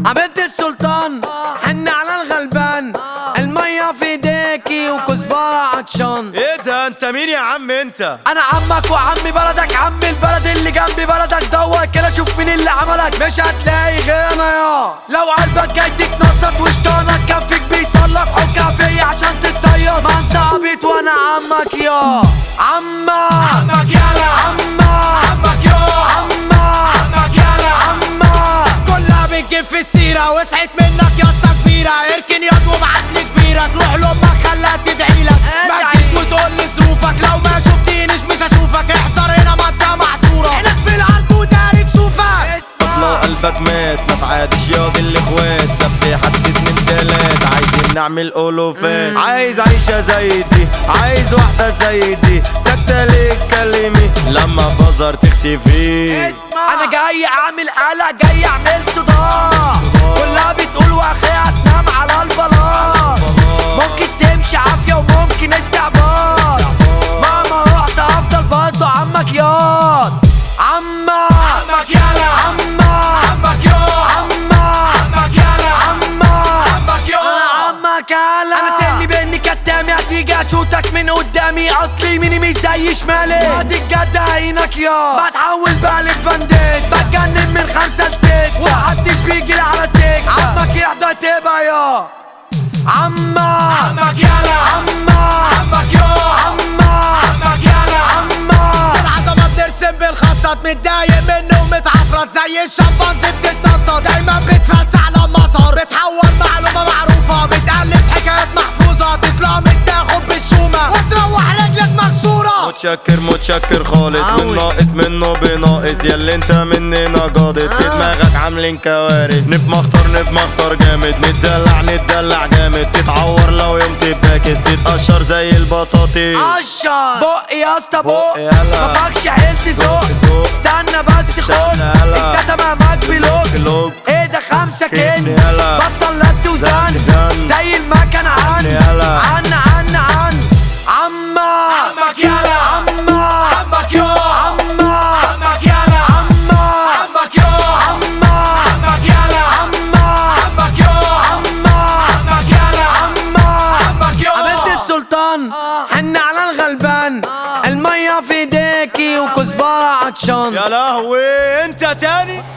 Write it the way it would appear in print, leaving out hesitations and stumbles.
عبد السلطان حن على الغلبان، المية في ايديكي وكزبرة عطشان. ايه ده انت مين يا عم انت؟ انا عمك وعمي بلدك، عم البلد اللي جنبي بلدك. دور كده شوف مين اللي عملك، مش هتلاقي غير انا يا. لو قلبك جاي تتنطط وشطانك كفك بيصلك حكا فيا عشان تتصيد. ما انت عبيط وانا عمك يا عمك يالا عمك يا عمك يالا عمك. كلها بتجيب في السيرة وسعت منك يا اسطى كبيرة. اركن ياض وابعتلي كبيرة تروح لامك خليها تدعيلك. ما تجيش وتقولي ظروفك، لو ما شفتينيش مش هشوفك. احذر هنا منطقة محظورة، عينك في الارض ودارك سوفك. لو قلبك مات ما تعادش ياض الاخوات. سبحت 2 3 عايزين نعمل اولوفات. عايز عيشة زي دي، عايز واحدة زي دي. ساكتة ليه اتكلمي لما بظهر تختفي. انا جاي اعمل قلق، جاي اعمل صداع. كلها بتقول واخيها تنام على البلاط. ممكن تمشي عافية وممكن استعباط. مهما رحت هفضل برضه عمك ياض عمك يالا عمك يا عمك يالا عمك يا عمك يالا. انا سني بيني كتامي، هتيجي اشوتك من قدامي. اصلي يميني مش زي شمالي، هادي الجد عينك يا. بتحول بالك فنديت، بتجنن من 5 ل6 وحد بيجي على سكة. عمك يحضر تبقى يا عمك يالا عمك يا عمك يالا عمك. العظمة بنرسم بالخطط، متضايق منه ومتعفرت زي الشمبانزي بتتنطط. دايما بتفلسع لما صار، بتحول معلومة معروفة. بتألف حكايات محفوظة، تطلع متاخد بالشومة وتروح رجلك مكسورة. متشكر خالص، من ناقص منه بناقص. ياللي انت مننا جاضت، في دماغك عاملين كوارث. نبمخطر جامد، نتدلع جامد. تتعور لو يوم تباكس، تتقشر زي البطاطس. قشر بقي يا اسطى بق، مفكش حيلتي ذوق. استنى بس خد، انت تمامك بلوك. ايه ده 5 كن، بطل لد وزن زي المكن. عن عمك يالا عمك يا عمك يالا عمك يا عمك يالا عمك يا عمك يالا عمك يا. عبد السلطان حن على الغلبان، المية في ايديكي وكزبرة عطشان. يا لهوي انت تاني.